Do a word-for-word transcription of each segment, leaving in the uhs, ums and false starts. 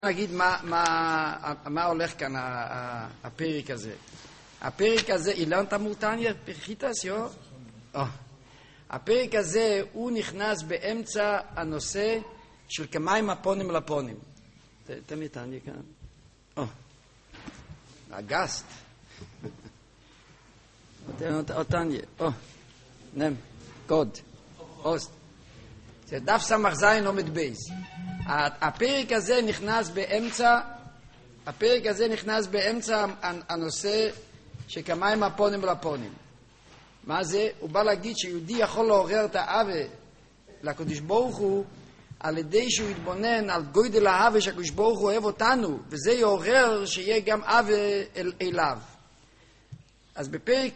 נגיד מה, מה, מה הולך כאן הפרק הזה. הפרק הזה, אילן תמורתניה, פרחיתס, יו? Oh. הפרק הזה הוא נכנס באמצע הנושא של כמיים הפונים לפונים. תן לי תניה כאן. Oh. הגסט. עוד תניה. Oh. נם. קוד. אוסט. זה דף סמך זין עומד בייס. הפרק הזה נכנס באמצע, הפרק הזה נכנס באמצע הנושא שכמיים הפונים לפונים. מה זה? הוא בא להגיד שיהודי יכול לעורר את האהבה לקדוש ברוך הוא על ידי שהוא יתבונן על גודל האהבה שהקדוש ברוך הוא אוהב אותנו, וזה יעורר שיהיה גם אהבה אל, אליו. אז בפרק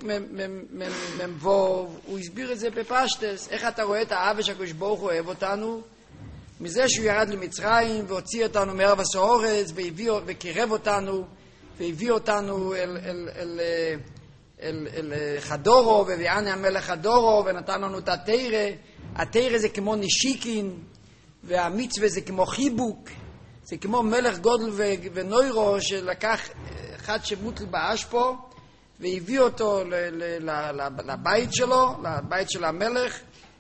ממבוב הוא הסביר את זה בפשטס, איך אתה רואה את האהבה שהקדוש ברוך הוא אוהב אותנו? מזה שהוא ירד למצרים והוציא אותנו מערבס האורץ וקירב אותנו והביא אותנו אל, אל, אל, אל, אל, אל חדורו, והביאני המלך חדורו ונתן לנו את התירה. התירה זה כמו נשיקין, והמצווה זה כמו חיבוק, זה כמו מלך גודל ונוירו שלקח אחד שמוטל באשפו והביא אותו ל, ל, ל, לבית שלו, לבית של המלך,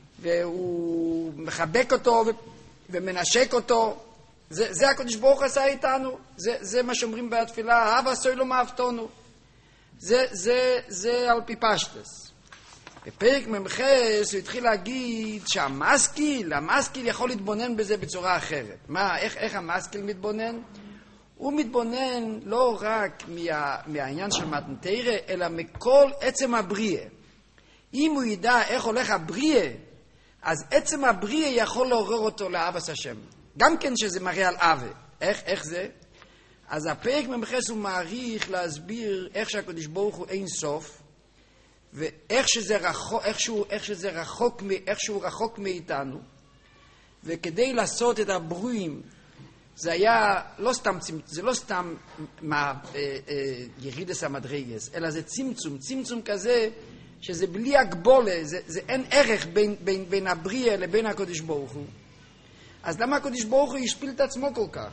והוא מחבק אותו ו... ומנשק אותו. זה, זה הקדוש ברוך עשה איתנו. זה, זה מה שאומרים בתפילה, אהב עשוי לו מאהבתנו. זה, זה, זה על פי פשטס. בפרק ממחס הוא התחיל להגיד שהמשכיל, המשכיל יכול להתבונן בזה בצורה אחרת. מה, איך, איך המשכיל מתבונן? הוא מתבונן לא רק מה, מהעניין של מתנתרא, אלא מכל עצם הבריאה. אם הוא ידע איך הולך הבריאה, אז עצם הבריאה יכול לעורר אותו לאהבת השם. גם כן שזה מראה על אהבה. איך, איך זה? אז הפרק ממחס הוא מעריך להסביר איך שהקדוש ברוך הוא אין סוף, ואיך שזה רחוק, איך שהוא, איך שזה רחוק, איך שהוא רחוק מאיתנו, וכדי לעשות את הברואים, זה היה לא סתם, זה לא סתם מה, אה, אה, ירידס המדרגס, אלא זה צמצום, צמצום כזה, שזה בלי הגבולה, זה, זה אין ערך בין, בין, בין הבריאה לבין הקדוש ברוך הוא. אז למה הקדוש ברוך הוא ישפיל את עצמו כל כך?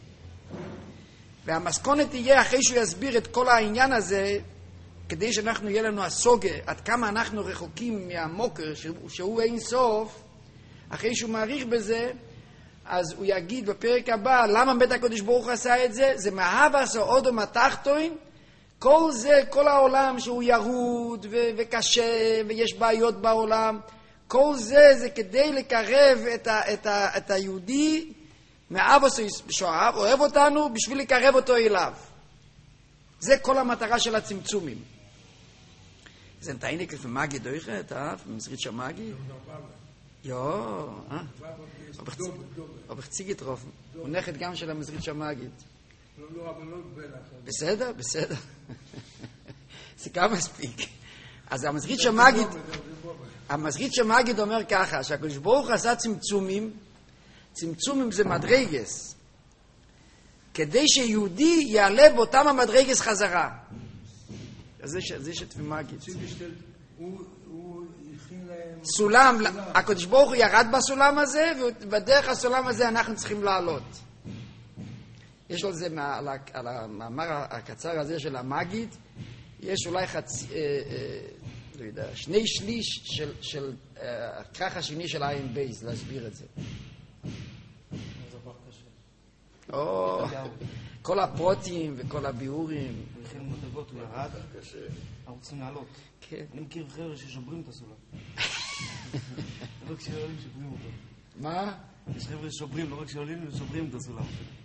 והמסכונת תהיה אחרי שהוא יסביר את כל העניין הזה, כדי שאנחנו יהיה לנו הסוגה, עד כמה אנחנו רחוקים מהמוקר, שהוא, שהוא אין סוף, אחרי שהוא מעריך בזה, אז הוא יגיד בפרק הבא, למה בית הקדוש ברוך הוא עשה את זה? זה מאהב עשה אודום התחתון, כל זה, כל העולם שהוא ירוד ו- וקשה ויש בעיות בעולם, כל זה זה כדי לקרב את, ה- את, ה- את היהודי מאב שאוהב, אוהב אותנו בשביל לקרב אותו אליו. זה כל המטרה של הצמצומים. זה נתעיניק לפי מגי דויכת, אה? במסרית שמגי? יו, אה? או בחציגית רופן. הוא נכד גם של המסרית שמגית. בסדר, בסדר. זה גם מספיק. אז המסרית שמגיד, המסרית שמגיד אומר ככה, שהקדוש ברוך עשה צמצומים, צמצומים זה מדרגס, כדי שיהודי יעלה באותם המדרגס חזרה. זה שתפי מגיד. סולם, הקדוש ברוך הוא ירד בסולם הזה, ובדרך הסולם הזה אנחנו צריכים לעלות. יש לו זה על, על המאמר הקצר הזה של המגיד, יש אולי חצי, אה, אה, לא יודע, שני שליש של, של אה, הכרך השני של עין בייס, להסביר את זה. זה כבר קשה. או, כל הפרוטים וכל הביאורים. ולכן מודגות הוא ירד, אנחנו צריכים לעלות. כן. אני מכיר חבר'ה ששוברים את הסולם. לא רק שעולים, שוברים אותו. מה? יש חבר'ה ששוברים, לא רק שעולים, שוברים את הסולם.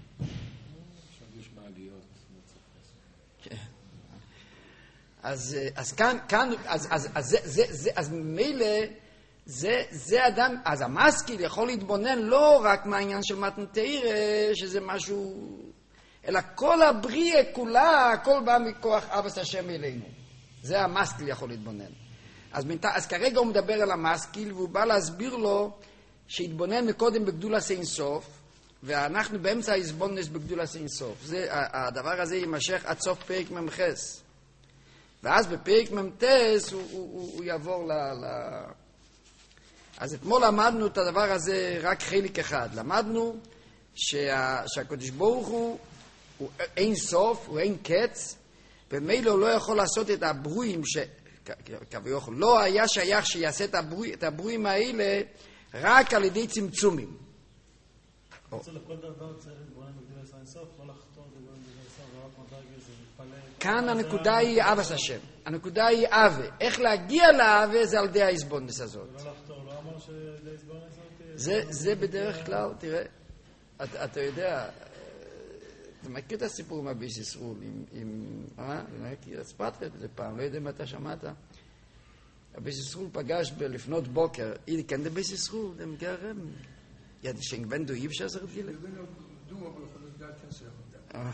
אז אז כאן כאן אז אז אז זה זה זה אז מילא זה זה אדם, אז המשכיל יכול להתבונן לא רק מהעניין של מתנתרא שזה משהו, אלא כל הבריאה כולה, הכל בא מכוח אהבת השם אלינו. זה המשכיל יכול להתבונן. אז אז כרגע הוא מדבר על המשכיל והוא בא להסביר לו שהתבונן מקודם בגדולת אין סוף, ואנחנו באמצע ההסבוננס בגדולת אין סוף. זה הדבר הזה יימשך עד סוף פרק ממחס. ואז בפרק ממתס הוא, הוא, הוא, הוא יעבור ל... ל... אז אתמול למדנו את הדבר הזה רק חלק אחד. למדנו שה, שהקדוש ברוך הוא הוא אין סוף, הוא אין קץ, ומילא לא יכול לעשות את הברואים, כביכול, לא היה שייך שיעשה את, הברוא, את הברואים האלה רק על ידי צמצומים. לכל דבר צריך להתבונן בגדול עשה אינסוף, לא לחתור להתבונן בגדול אינסוף, ורק מדרגה זה להתפלל. כאן הנקודה היא אבס השם. הנקודה היא אבה. איך להגיע לאבה זה על ידי ההסבונדס הזאת. ולא לחתור, לא אמר שעל ידי ההסבונדס הזאת? זה, זה בדרך כלל, תראה, אתה, אתה יודע, אתה מכיר את הסיפור עם הביס ישרול, עם, עם, אה? אני מכיר, הספרתי את זה פעם, לא יודע אם אתה שמעת. הביס ישרול פגש לפנות בוקר, היא כאן זה ביס ישרול, זה מגרם. Ja, das schenkt wenn du hibst das er dir. Du aber das gar kein Sinn.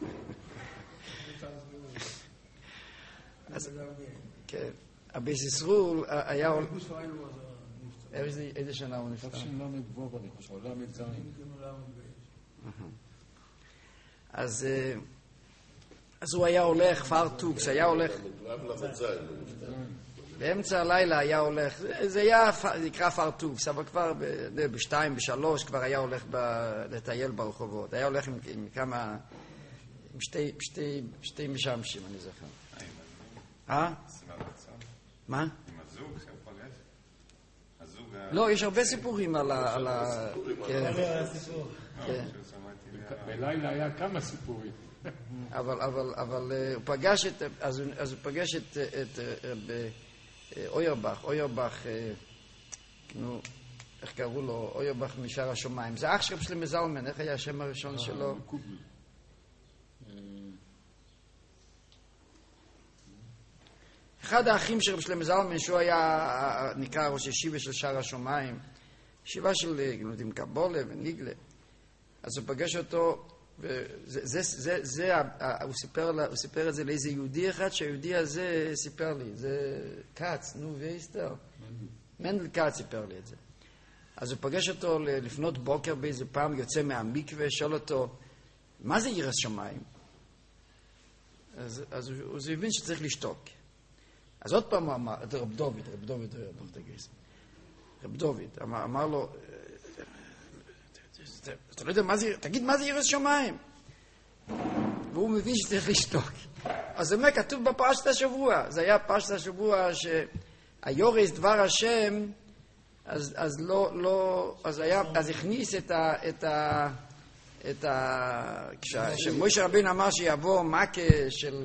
אז כן, אבי ישרול היה איזה שנה הוא נפטר? תשל"ו בו אני חושב, עולם יצרים. אז אז הוא היה הולך פרטוקס, היה הולך באמצע הלילה היה הולך, זה היה, זה נקרא פרטוקס, אבל כבר בשתיים, בשלוש, כבר היה הולך לטייל ברחובות. היה הולך עם, עם כמה, עם שתי, שתי, שתי משמשים, אני זוכר. אה? מה? עם הזוג שפגש? הזוג... לא, יש הרבה סיפורים על ה... על ה... כן. כן. בלילה היה כמה סיפורים. אבל, אבל, אבל הוא פגש את, אז הוא פגש את, את, אוירבך, אוירבך, נו, איך קראו לו? אוירבך משאר השומיים. זה אח של שלמה זלמן, איך היה השם הראשון שלו? אחד האחים של שלמה זלמן, שהוא היה, נקרא ראש ישיבה של שער השומיים, ישיבה של גנודים קבולה וניגלה. אז הוא פגש אותו, וזה, זה, זה, זה, הוא סיפר, הוא סיפר את זה לאיזה יהודי אחד, שהיהודי הזה סיפר לי, זה קץ, נו, ואיסטר. מנדל קץ סיפר לי את זה. אז הוא פגש אותו לפנות בוקר באיזה פעם, יוצא מהמקווה, שואל אותו, מה זה יראת שמיים? אז, אז הוא, הוא הבין שצריך לשתוק. אז עוד פעם הוא אמר, את רב דוד, רב דוד, רב דוד, אמר, אמר לו, אתה לא יודע מה זה, תגיד מה זה יראת שמיים? והוא מבין שצריך לשתוק. אז זה אומר, כתוב בפרשת השבוע, זה היה פרשת השבוע שהיורס דבר השם, אז, אז לא, לא, אז היה, אז הכניס את ה, את ה, את ה, כשמשה רבינו אמר שיבוא מכה של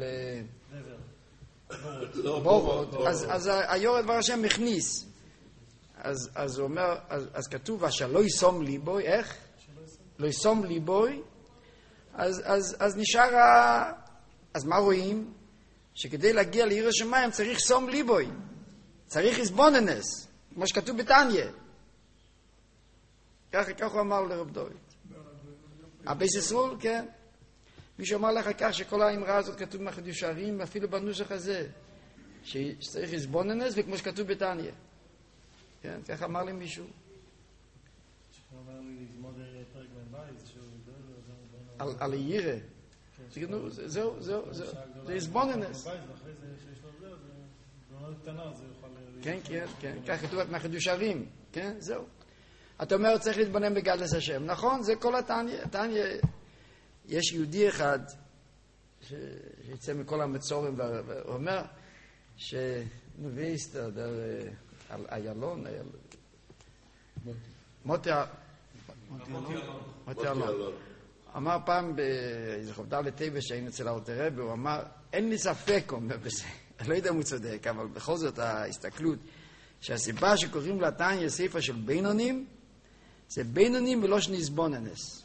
בורות, אז, אז היורס דבר השם הכניס. אז, אז הוא אומר, אז, אז כתוב, אשר לא ישום ליבוי, איך? לא ישום ליבוי, אז, אז, אז נשאר ה... אז מה רואים? שכדי להגיע ליראת שמיים צריך שום ליבוי, צריך הסבוננס, כמו שכתוב בתניא. ככה, ככה הוא אמר לרב דוד. אבי ישרול, כן. מישהו אמר לך כך שכל האמרה הזאת כתוב בחידוש שערים, אפילו בנוסח הזה, שצריך הסבוננס, וכמו שכתוב בתניא. כן, ככה אמר לי מישהו. על הירא. זהו, זהו, זהו. זה הסבוננס. כן, כן, כן. כך כתוב מהחידוש הערים. כן, זהו. אתה אומר, צריך להתבונן בגדלס השם. נכון, זה כל התניא. התניא, יש יהודי אחד שיצא מכל המצורים, והוא אומר שנביא הסתדר על איילון, מוטי אלון. אמר פעם באיזה חובדה לטבע שהיינו אצל אלתר רבי, הוא אמר, אין לי ספק, הוא אומר בזה, אני לא יודע אם הוא צודק, אבל בכל זאת ההסתכלות, שהסיבה שקוראים לתניא ספר של בינונים, זה בינונים ולא שנסבוננס.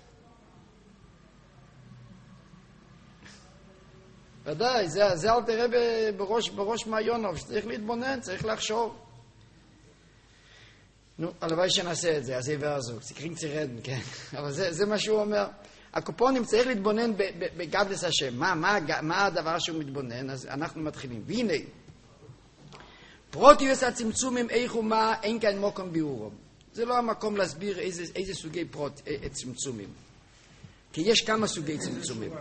ודאי, זה, זה אלתר רבי בראש, בראש מעיונוב, שצריך להתבונן, צריך לחשוב. נו, הלוואי שנעשה את זה, אז יבר הזוג, זה קרינג צירדן, כן? אבל זה, זה מה שהוא אומר. הקופונים צריך להתבונן בגדלס השם. מה, מה, מה הדבר שהוא מתבונן? אז אנחנו מתחילים. והנה, פרוטיוס הצמצומים איך ומה, אין כאן מוקם ביאורום. זה לא המקום להסביר איזה, איזה סוגי פרוט, צמצומים. כי יש כמה סוגי צמצומים.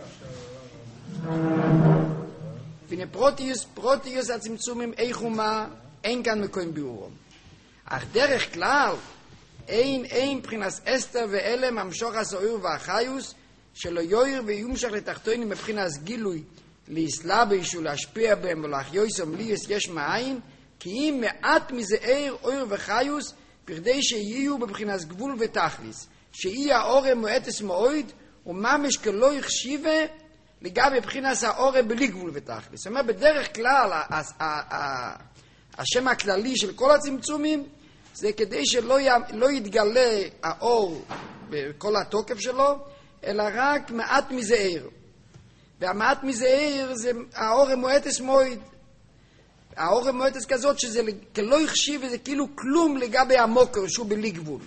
והנה, פרוטיוס, פרוטיוס הצמצומים איך ומה, אין כאן מקום ביאורום. אך דרך כלל, אין אין מבחינת אסתר ואלם המשוך הסוער והחיוס שלא יויר ויומשך לתחתונים מבחינת גילוי להסלבש ולהשפיע בהם ולהחיוסם ליאס יש מאין כי אם מעט מזה עיר אויר וחיוס בכדי שיהיו בבחינת גבול ותכליס שיהיה האורם מועטס מאויד וממש כלא יחשיבה לגבי בבחינת האורם בלי גבול ותכליס. זאת אומרת, בדרך כלל השם הכללי של כל הצמצומים זה כדי שלא יתגלה האור בכל התוקף שלו, אלא רק מעט מזה עיר. והמעט מזה עיר זה האורם מועטס מאויד. האורם מועטס כזאת שזה כלא יחשיב וזה כאילו כלום לגבי המוקר שהוא בלי גבול.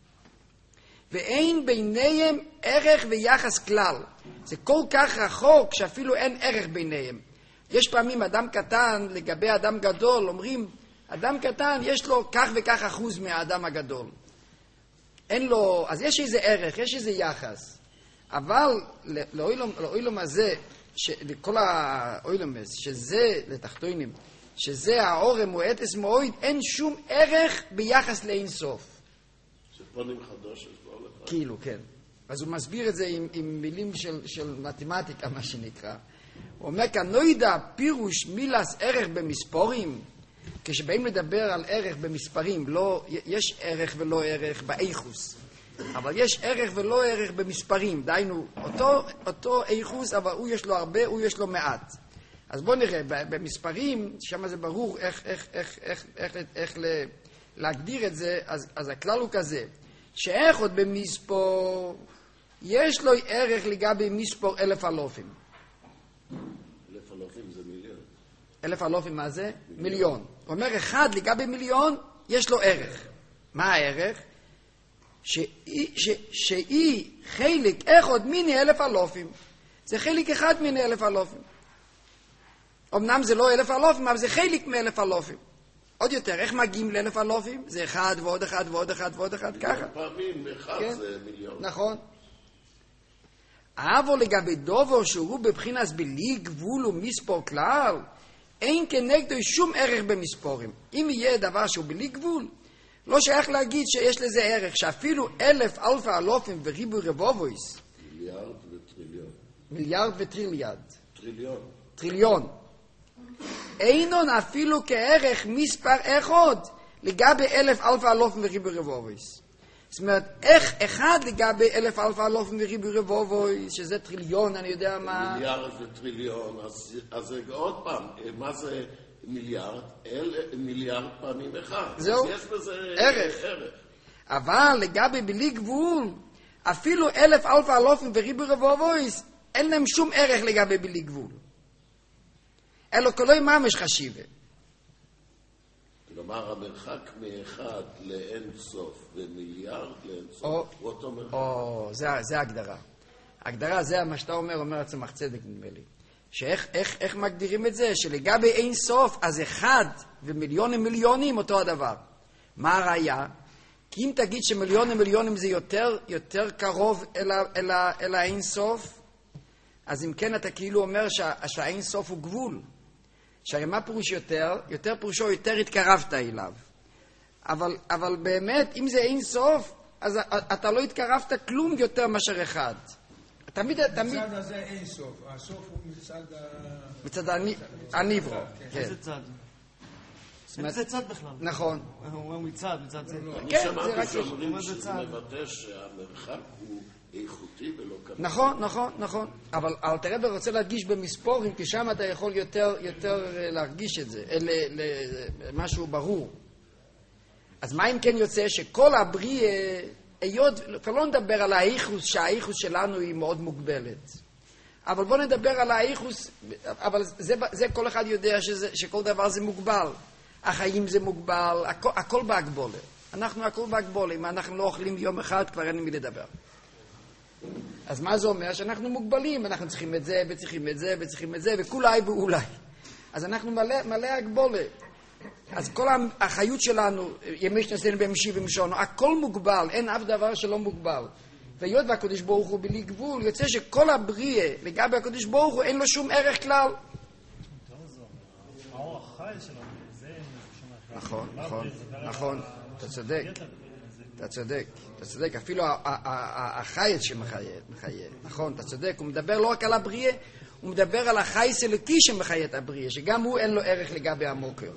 ואין ביניהם ערך ויחס כלל. זה כל כך רחוק שאפילו אין ערך ביניהם. יש פעמים אדם קטן לגבי אדם גדול, אומרים, אדם קטן יש לו כך וכך אחוז מהאדם הגדול. אין לו, אז יש איזה ערך, יש איזה יחס. אבל לאוילום הזה, לכל האוילומס, שזה לתחתונים, שזה האורם הוא אתס מועיד, אין שום ערך ביחס לאין סוף. שפונים חדוש, יש בו לך. כאילו, כן. אז הוא מסביר את זה עם, עם מילים של, של מתמטיקה, מה שנקרא. הוא אומר כאן, לא ידע פירוש מילס ערך במספורים, כשבאים לדבר על ערך במספרים, לא, יש ערך ולא ערך באיכוס, אבל יש ערך ולא ערך במספרים, דיינו, אותו, אותו איכוס, אבל הוא יש לו הרבה, הוא יש לו מעט. אז בואו נראה, במספרים, שם זה ברור איך, איך, איך, איך, איך, איך, איך להגדיר את זה, אז, אז הכלל הוא כזה, שאיך עוד במספור, יש לו ערך לגבי מספור אלף אלופים. אלף אלופים זה מיליון. אלף אלופים מה זה? מיליון. הוא אומר, אחד לגבי מיליון, יש לו ערך. מה הערך? שהיא, ש, שהיא חלק אחד מיני אלף אלופים. זה חלק אחד מיני אלף אלופים. אמנם זה לא אלף אלופים, אבל זה חלק מאלף אלופים. עוד יותר, איך מגיעים לאלף אלופים? זה אחד ועוד אחד ועוד אחד ועוד אחד, ככה. פעמים אחד כן? זה מיליון. נכון. אבל לגבי דובר שהוא בבחינת בלי גבול ומספור כלל, אין כנגדו שום ערך במספורים. אם יהיה דבר שהוא בלי גבול, לא שייך להגיד שיש לזה ערך, שאפילו אלף אלפא אלופים וריבוי רבובויס, מיליארד וטריליון. מיליארד וטריליארד. טריליון. טריליון. אינון אפילו כערך מספר אחד לגבי אלף אלפא אלופים וריבוי רבובויס. זאת אומרת, איך אחד לגבי אלף אלפא אלופים וריבוי רבובויס, שזה טריליון, אני יודע מה... מיליארד וטריליון, אז, אז עוד פעם, מה זה מיליארד? אל, מיליארד פעמים אחד. זהו, אז יש בזה ערך. ערך. אבל לגבי בלי גבול, אפילו אלף אלפא אלופים וריבוי רבובויס, אין להם שום ערך לגבי בלי גבול. אלו כלוי ממש חשיבה. כלומר, המרחק מאחד לאין סוף ומיליארד לאין סוף, או, הוא אותו מרחק. או, זה, זה ההגדרה. ההגדרה זה מה שאתה אומר, אומר עצמך צדק נדמה לי. שאיך איך, איך מגדירים את זה? שלגבי אין סוף, אז אחד ומיליונים מיליונים אותו הדבר. מה הראיה? כי אם תגיד שמיליונים מיליונים זה יותר, יותר קרוב אל, אל, אל האין סוף, אז אם כן אתה כאילו אומר שה, שהאין סוף הוא גבול. שהרי מה פירוש יותר? יותר פירושו יותר התקרבת אליו. אבל, אבל באמת, אם זה אין סוף, אז אתה לא התקרבת כלום יותר מאשר אחד. תמיד, תמיד... מצד הזה אין סוף. הסוף הוא מצד ה... מצד הניברו. איזה צד? איזה צד בכלל? נכון. הוא אומר מצד, מצד זה. אני כן, זה שמעתי רק... שאומרים זה שזה צד. מבטא שהמרחק הוא איכותי ולא כזה. נכון, נכון, נכון. אבל אלתר רוצה להדגיש במספורים, כי שם אתה יכול יותר, יותר להרגיש את זה, משהו ברור. אז מה אם כן יוצא שכל הבריא, היות, כבר לא נדבר על האיכוס, שהאיכוס שלנו היא מאוד מוגבלת. אבל בוא נדבר על האיכוס, אבל זה, זה כל אחד יודע שזה, שכל דבר זה מוגבל. החיים זה מוגבל, הכל, הכל בהגבולה. אנחנו הכל בהגבולה. אם אנחנו לא אוכלים יום אחד, כבר אין מי לדבר. אז מה זה אומר? שאנחנו מוגבלים, אנחנו צריכים את זה, וצריכים את זה, וצריכים את זה, וכולי ואולי. אז אנחנו מלא, מלא הגבולה. אז כל החיות שלנו, ימי שנעשינו במשיב ומשענו, הכל מוגבל, אין אף דבר שלא מוגבל. והיות והקדוש ברוך הוא בלי גבול, יוצא שכל הבריאה, לגבי הקדוש ברוך הוא, אין לו שום ערך כלל. האור החי שלנו, זה... נכון, נכון, נכון, אתה צודק. אתה צודק, אתה צודק, אפילו החייץ שמחיה, נכון, אתה צודק, הוא מדבר לא רק על הבריאה, הוא מדבר על החייץ אלוקי שמחיה את הבריאה, שגם הוא אין לו ערך לגבי המוקר.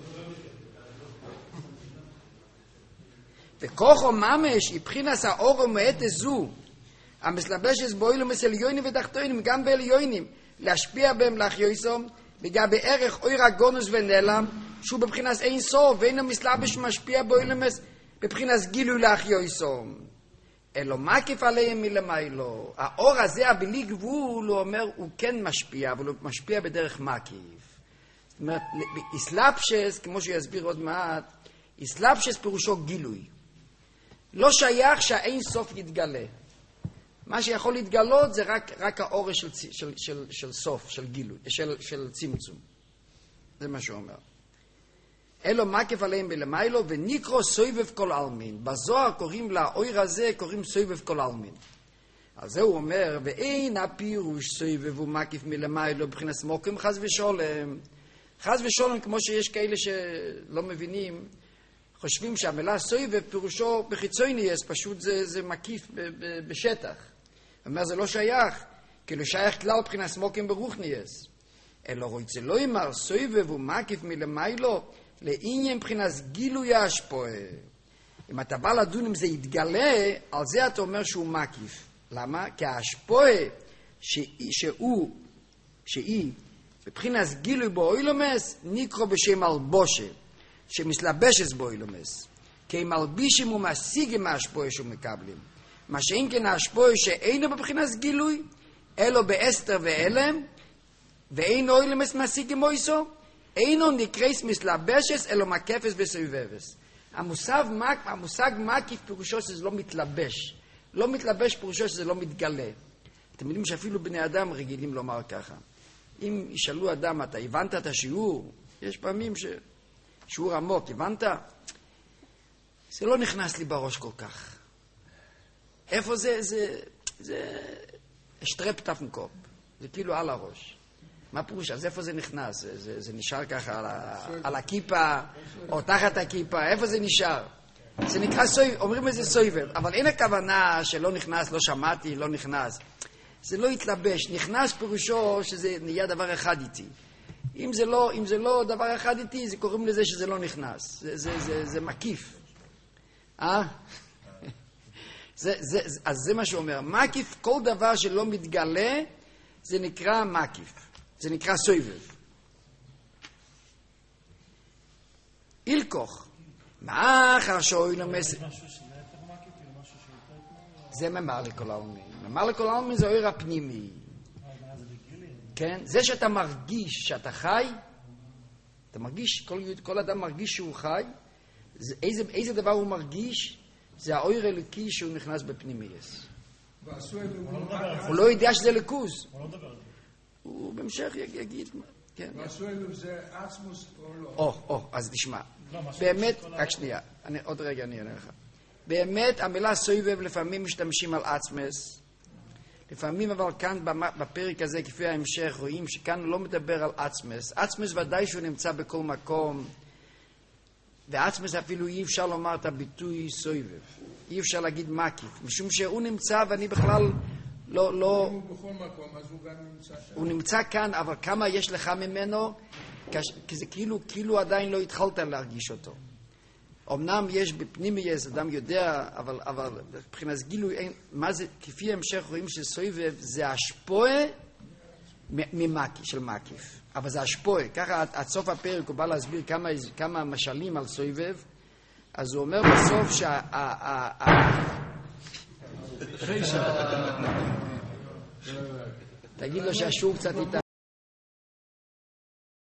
וכוחו ממש, מבחינת האור ומעת זו, המסלבשת באילומס עליונים ותחתונים, גם בעליונים, להשפיע בהם להחיוסום, לגבי ערך אויר הגונוס ונעלם, שהוא בבחינת אין סוף, ואינו מסלבש משפיע באילומס, בבחינת גילוי להחיוסום. אלו מקיף עליהם מלמיילו. האור הזה, הבלי גבול, הוא אומר, הוא כן משפיע, אבל הוא משפיע בדרך מקיף. זאת אומרת, איסלאפשס, כמו שיסביר עוד מעט, איסלאפשס פירושו גילוי. לא שייך שהאין סוף יתגלה. מה שיכול להתגלות זה רק, רק האור של, של, של, של סוף, של גילוי, של, של צמצום. זה מה שהוא אומר. אלו מקיף עליהם בלמיילו, וניקרו סויבב כל אלמין. בזוהר קוראים לאויר הזה, קוראים סויבב כל אלמין. אז זה הוא אומר, ואין הפירוש סויבב ומקיף מלמיילו, בבחינת מוקם חס ושולם. חס ושולם, כמו שיש כאלה שלא מבינים, חושבים שהמילה סויבב פירושו בחיצוניאס, פשוט זה, זה מקיף ב, ב, בשטח. הוא אומר, זה לא שייך, כאילו שייך כלל בחינת מוקם ברוכניאס. אלא רוצה לא אמר, סויבב ומקיף מלמיילו, לעניין מבחינת גילוי ההשפועה. אם אתה בא לדון אם זה יתגלה, על זה אתה אומר שהוא מקיף. למה? כי ההשפועה שהוא, שהיא, מבחינת גילוי באוילומס, נקרא בשם אלבושה, שמסלבשת באוילומס. כי אם אלבישים ומשיגים ההשפועה שהוא מקבלים. מה שאין כן ההשפועה שאינו בבחינת גילוי, אלו באסתר ואלם, ואין אוילומס משיגים אויסו, אינו נקרס מסלבשס אלו מקפס וסויבבס. המושג מק, המושג מקיף פירושו שזה לא מתלבש. לא מתלבש פירושו שזה לא מתגלה. אתם יודעים שאפילו בני אדם רגילים לומר ככה. אם ישאלו אדם, אתה הבנת את השיעור? יש פעמים ש... שיעור עמוק, הבנת? זה לא נכנס לי בראש כל כך. איפה זה? זה... זה... שטרפ טפנקופ. זה כאילו על הראש. מה פירוש? אז איפה זה נכנס? זה, זה, זה נשאר ככה על, ה, על הכיפה, או תחת הכיפה, איפה זה נשאר? זה נקרא סויבב, אומרים את זה סויבב, אבל אין הכוונה שלא נכנס, לא שמעתי, לא נכנס. זה לא התלבש, נכנס פירושו שזה נהיה דבר אחד איתי. אם זה לא, אם זה לא דבר אחד איתי, זה קוראים לזה שזה לא נכנס. זה, זה, זה, זה מקיף. אה? זה, זה, אז זה מה שאומר. מקיף, כל דבר שלא מתגלה, זה נקרא מקיף. זה נקרא סויבב. אילכוך. מה אחר שאוילומס... זה ממר לכל העלמין. ממר לכל העלמין זה אויר הפנימי. כן? זה שאתה מרגיש שאתה חי, אתה מרגיש, כל, כל אדם מרגיש שהוא חי, זה, איזה, איזה דבר הוא מרגיש? זה האויר אלוקי שהוא נכנס בפנימייס. הוא לא יודע שזה לקוז. הוא לא מדבר על זה. הוא בהמשך יגיד, כן. והסויבב זה עצמוס או לא? או, או, אז תשמע. באמת, רק שנייה, עוד רגע אני אענה לך. באמת, המילה סויבב לפעמים משתמשים על עצמס. לפעמים אבל כאן בפרק הזה, כפי ההמשך, רואים שכאן הוא לא מדבר על עצמס. עצמס ודאי שהוא נמצא בכל מקום. ועצמס אפילו אי אפשר לומר את הביטוי סויבב. אי אפשר להגיד מקיף. משום שהוא נמצא ואני בכלל... לא, לא... הוא בכל מקום, אז הוא גם נמצא שם. הוא נמצא כאן, אבל כמה יש לך ממנו, כי זה כאילו, כאילו עדיין לא התחלת להרגיש אותו. אמנם יש בפנימייס, אדם יודע, אבל, אבל מבחינת גילוי, אין, מה זה, כפי המשך רואים שסויבב זה השפועה ממקיף, של מקיף. אבל זה השפועה. ככה עד סוף הפרק הוא בא להסביר כמה, כמה משלים על סויבב, אז הוא אומר בסוף שה... תגיד לו שהשיעור קצת איתה.